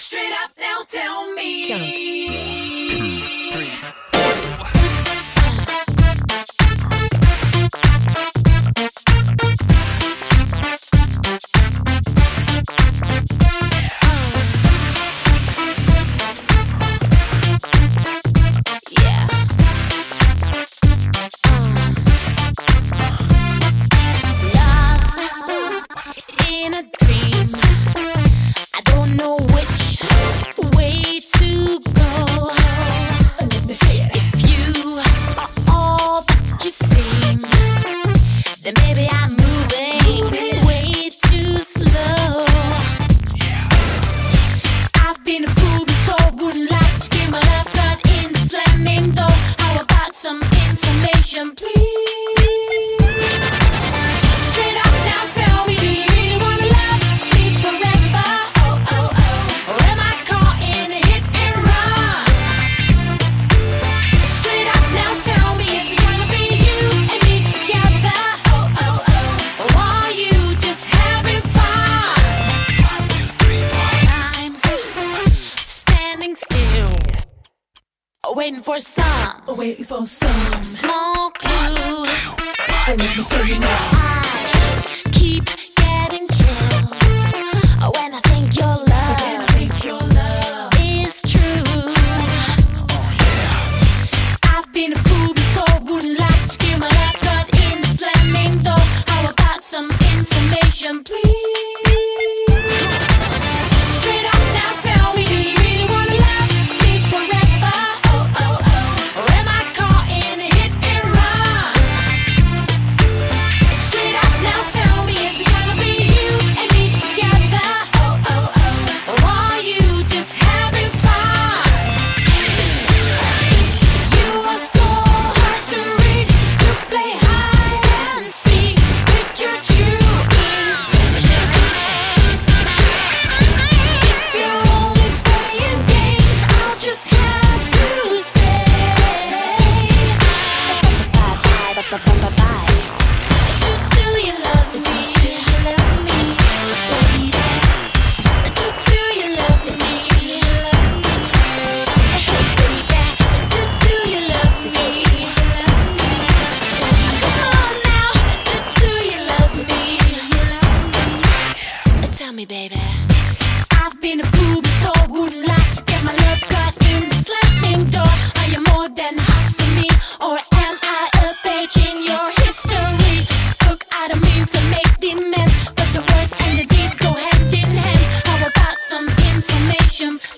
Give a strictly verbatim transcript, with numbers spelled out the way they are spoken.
Straight up now, tell me. In a dream, I don't know which way to go. Let me feel. If you are all that you seem, then maybe I'm moving way too slow. I've been a fool before, wouldn't like to give my love got in the slamming door. How about some information, please? Waiting for some, waiting for some small clue. Let me tell you now, I keep getting chills when I think your love, when I think your love is true. I've been a fool before, wouldn't like to give my love got in the slamming door. How about some information, please? Me, baby. I've been a fool before, wouldn't like to get my love got in the slamming door. Are you more than hot for me, or am I a page in your history? Look, I don't mean to make demands, but the word and the deed go hand in hand. How about some information?